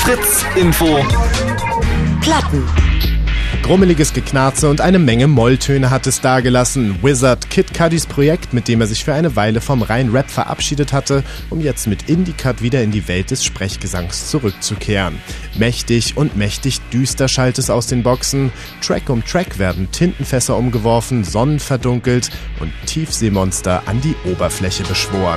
Fritz Info. Platten. Grummeliges Geknarze und eine Menge Molltöne hat es dagelassen. Wizzard, Kid Cudis Projekt, mit dem er sich für eine Weile vom reinen Rap verabschiedet hatte, um jetzt mit Indie-Cut wieder in die Welt des Sprechgesangs zurückzukehren. Mächtig und mächtig düster schallt es aus den Boxen. Track um Track werden Tintenfässer umgeworfen, Sonnen verdunkelt und Tiefseemonster an die Oberfläche beschworen.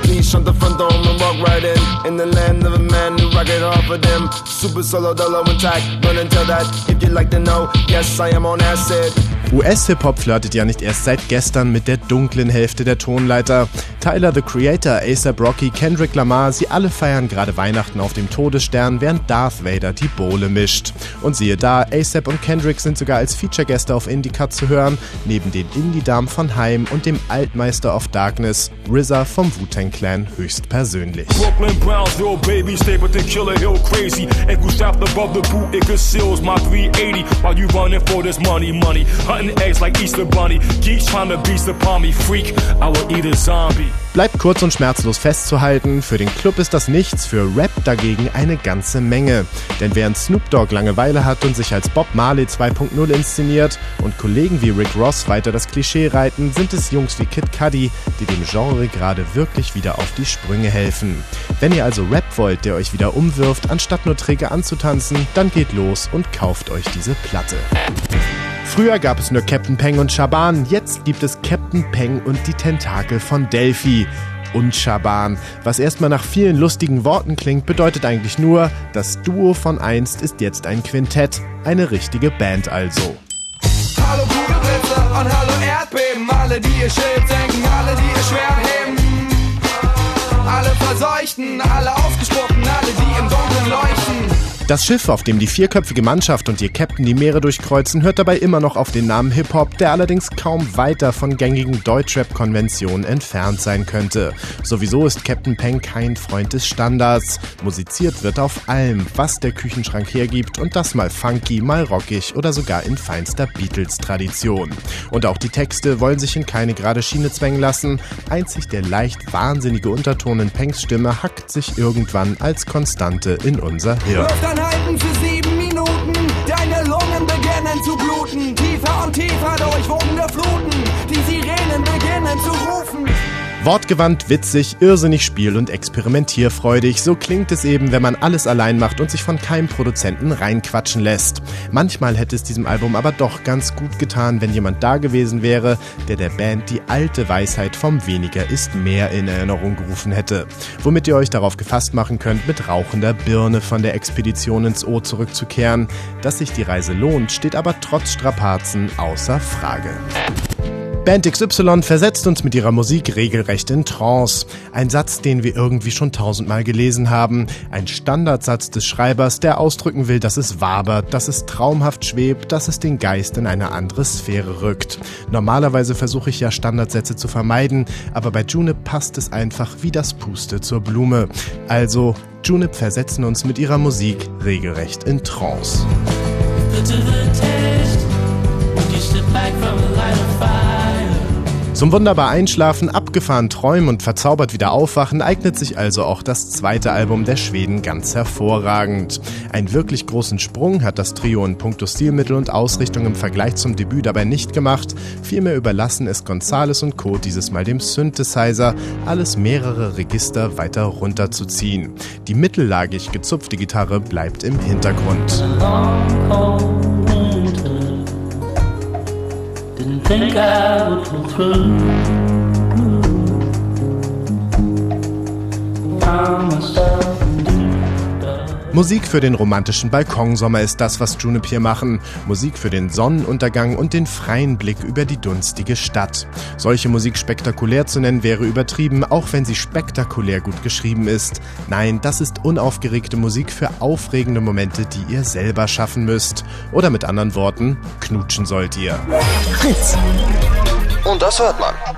US-Hip-Hop flirtet ja nicht erst seit gestern mit der dunklen Hälfte der Tonleiter. Tyler, the Creator, A$AP Rocky, Kendrick Lamar, sie alle feiern gerade Weihnachten auf dem Todesstern, während Darth Vader die Bowle mischt. Und siehe da, A$AP und Kendrick sind sogar als Feature-Gäste auf Indie-Cut zu hören, neben den Indie-Damen von Haim und dem Altmeister of Darkness, RZA vom Wu-Tang Clan höchstpersönlich. Brooklyn, Brownsville, baby, Stapleton, Killer Hill, crazy. Ankle strapped above the boot, it conceals my 380. While you running for this money, hunting eggs like Easter Bunny. Geeks trying to beast upon me, freak, I will eat a zombie. Bleibt kurz und schmerzlos festzuhalten, für den Club ist das nichts, für Rap dagegen eine ganze Menge. Denn während Snoop Dogg Langeweile hat und sich als Bob Marley 2.0 inszeniert und Kollegen wie Rick Ross weiter das Klischee reiten, sind es Jungs wie Kid Cudi, die dem Genre gerade wirklich wieder auf die Sprünge helfen. Wenn ihr also Rap wollt, der euch wieder umwirft, anstatt nur träge anzutanzen, dann geht los und kauft euch diese Platte. Früher gab es nur Captain Peng und Schaban, jetzt gibt es Captain Peng und die Tentakel von Delphi. Und Schaban. Was erstmal nach vielen lustigen Worten klingt, bedeutet eigentlich nur, das Duo von einst ist jetzt ein Quintett, eine richtige Band also. Hallo Kugelblitze und hallo Erdbeben, alle die ihr Schild senken, alle die ihr Schwert heben. Alle verseuchten, alle ausgespuckten, alle die im Dunkeln leuchten. Das Schiff, auf dem die vierköpfige Mannschaft und ihr Captain die Meere durchkreuzen, hört dabei immer noch auf den Namen Hip-Hop, der allerdings kaum weiter von gängigen Deutschrap-Konventionen entfernt sein könnte. Sowieso ist Captain Peng kein Freund des Standards. Musiziert wird auf allem, was der Küchenschrank hergibt, und das mal funky, mal rockig oder sogar in feinster Beatles-Tradition. Und auch die Texte wollen sich in keine gerade Schiene zwängen lassen. Einzig der leicht wahnsinnige Unterton in Pengs Stimme hackt sich irgendwann als Konstante in unser Hirn. Halten für 7 Minuten, deine Lungen beginnen zu bluten, tiefer und tiefer durch wogende Fluten, die Sirenen beginnen zu rufen. Wortgewandt, witzig, irrsinnig spiel- und experimentierfreudig. So klingt es eben, wenn man alles allein macht und sich von keinem Produzenten reinquatschen lässt. Manchmal hätte es diesem Album aber doch ganz gut getan, wenn jemand da gewesen wäre, der Band die alte Weisheit vom Weniger ist mehr in Erinnerung gerufen hätte. Womit ihr euch darauf gefasst machen könnt, mit rauchender Birne von der Expedition ins O zurückzukehren. Dass sich die Reise lohnt, steht aber trotz Strapazen außer Frage. Band XY versetzt uns mit ihrer Musik regelrecht in Trance. Ein Satz, den wir irgendwie schon 1000-mal gelesen haben. Ein Standardsatz des Schreibers, der ausdrücken will, dass es wabert, dass es traumhaft schwebt, dass es den Geist in eine andere Sphäre rückt. Normalerweise versuche ich ja Standardsätze zu vermeiden, aber bei Junip passt es einfach wie das Puste zur Blume. Also, Junip versetzen uns mit ihrer Musik regelrecht in Trance. Zum wunderbar Einschlafen, abgefahren träumen und verzaubert wieder aufwachen eignet sich also auch das zweite Album der Schweden ganz hervorragend. Einen wirklich großen Sprung hat das Trio in puncto Stilmittel und Ausrichtung im Vergleich zum Debüt dabei nicht gemacht. Vielmehr überlassen es Gonzales und Co. dieses Mal dem Synthesizer, alles mehrere Register weiter runterzuziehen. Die mittellagig gezupfte Gitarre bleibt im Hintergrund. Think I would pull through. Musik für den romantischen Balkonsommer ist das, was Junip hier machen. Musik für den Sonnenuntergang und den freien Blick über die dunstige Stadt. Solche Musik spektakulär zu nennen wäre übertrieben, auch wenn sie spektakulär gut geschrieben ist. Nein, das ist unaufgeregte Musik für aufregende Momente, die ihr selber schaffen müsst. Oder mit anderen Worten, knutschen sollt ihr. Fritz. Und das hört man.